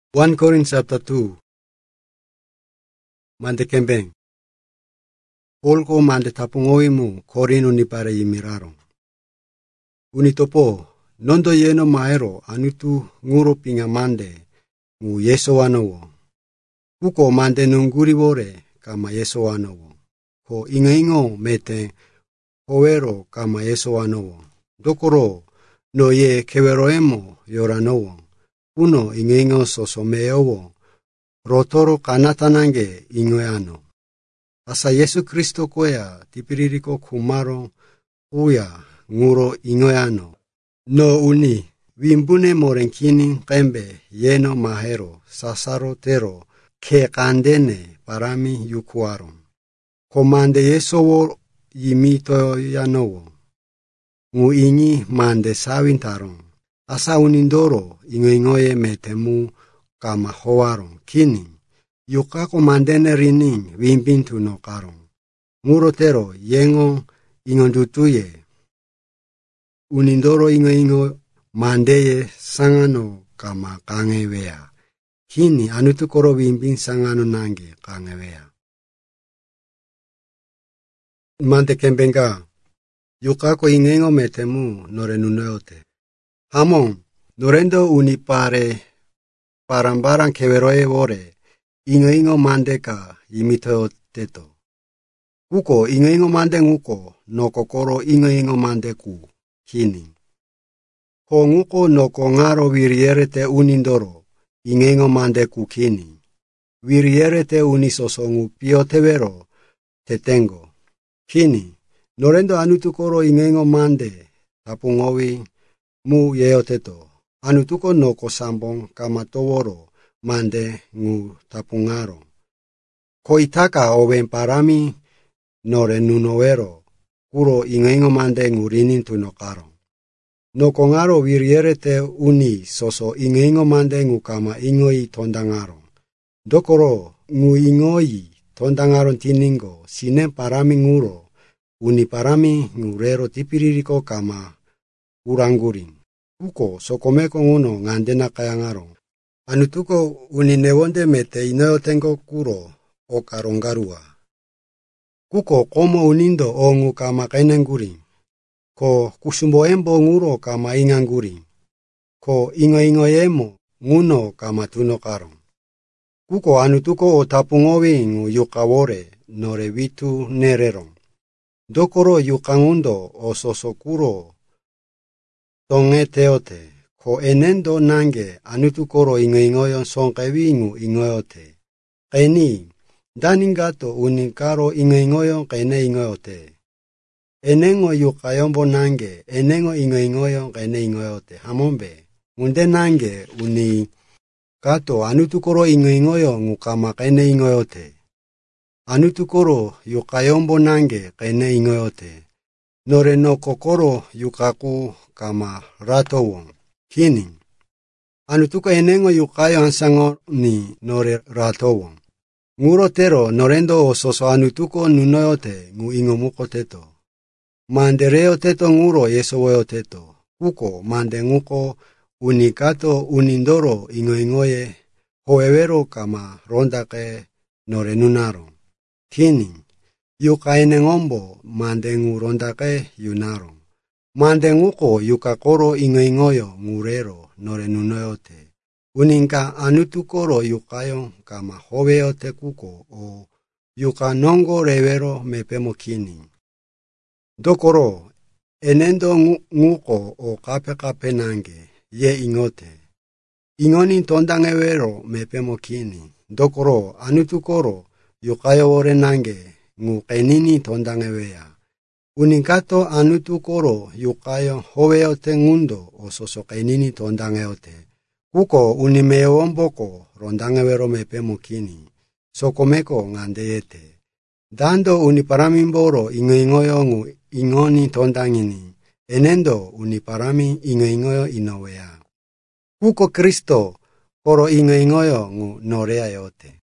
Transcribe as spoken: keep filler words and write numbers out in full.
First Corinthians chapter two. Mande kembeng. Olko mande tapungoimu korino ni pare yimiraro. Unitopo, nondo yeno maero anutu nguro pinga mande ngu yeso wanowo. Kuko mande nunguri wore kama yeso wanowo. Ko inga ingo mete howero kama yeso wanowo. Dokoro no ye keweroemo yoranowo. Uno inga ingo sosomeowo. Rotoro kanatanange ingoyano. Asa Yesu Kristo kwea tipiririko kumaro uya nguro ingoyano. No uni wimbune morenkini kembe yeno mahero sasaro tero ke kandene parami yukuaro. Komande yesowo yimito yanowo. Ngu ingi mande sawintaron. Asa unindoro ingoingoye metemu kama hoaron. Kini, yukako mandene rining wimbintu no karon. Nguro tero yengo ingondutuye. Unindoro ingo ingo mandeye sangano kama kangewea. Kini anutukoro wimbin sangano nange kangewea. Mante kembenga, yukako ingengo metemu nore nunoyote. Hamon, norendo unipare parambaran keweroe wore, ingo ingo mandeka imito teto. Kuko ingo ingo mande nguko, no kokoro ingo ingo mandeku, kini. Ko nguko no kongaro wirierete unindoro, ingo ingo mandeku kini. Wirierete unisosongu piotevero, tetengo. Kini, norendo anutukoro ingo ingo mande, tapungowi mu yeoteto. Anutuko no kosambong kama toworo mande ngu tapungaro. Ko itaka owen parami nore nunowero kuro ingo mande ngu rinin tunokaro. No kongaro wirierete uni soso ingo mande ngu kama ingoi tondangaro. Dokoro ngu ingoi tondangaro tiningo sine parami nguro uni parami ngurero tipiririko kama uranguring. Kuko sokomeko nguno ngandena kayangaro. Anutuko uninewonde mete inoyo tengo kuro o karongarua. Kuko komo unindo o ngu kama kainanguri. Ko kusumbo embo nguro kama inganguri. Ko ingo ingo yemo nguno kama tuno karo. Kuko anutuko o tapungowi ngu yukawore nore vitu nerero. Dokoro yukangundo o sosokuro tonge teote, ko enendo nange anutukoro ingo ingoyon sonkevingu ingoyote. Keni, daningato unikaro ingo ingoyon kene ingoyote. Enengo yukayombo nange, enengo ingo ingoyon kene ingoyote. Hamombe, unde nange uni kato anutukoro ingo ingoyon ngukama kene ingoyote. Anutukoro yukayombo nange kene ingoyote. Nore no kokoro yukaku kama ratowon. Kini, anutuko enengo yukayo ansango ni nore ratowon. Nguro tero norendo o soso anutuko nunoyote ngu ingomuko teto. Mande reo teto nguro yeso weo teto. Kuko mande nguko unikato unindoro ingo ingoye hoewero kama rondake nore nunaro. Kini, yukaine ngombo mande ngu rondake yunaro. Mande nguko yukakoro ingo ingoyo ngurero nore nunoyote. Uninka anutukoro yukayo kama hoveyote kuko o yukanongo revero mepemo kini. Dokoro enendo nguko o kape kape nange ye ingote. Ingoni tondangevero mepemo kini. Dokoro anutukoro yukayo wore nange ngu kenini tondangevea. Unikato anutukoro yukayo hoveyote ngundo o sosokenini tondangeyote. Kuko unimeomboko rondangevero mepemo kini. Sokomeko ngandeyete. Dando uniparamimboro ingo ingoyo ngu ingoni tondangini. Enendo uniparami ingo ingoyo inowea. Kuko Kristo koro ingo ingoyo ngu norea yote.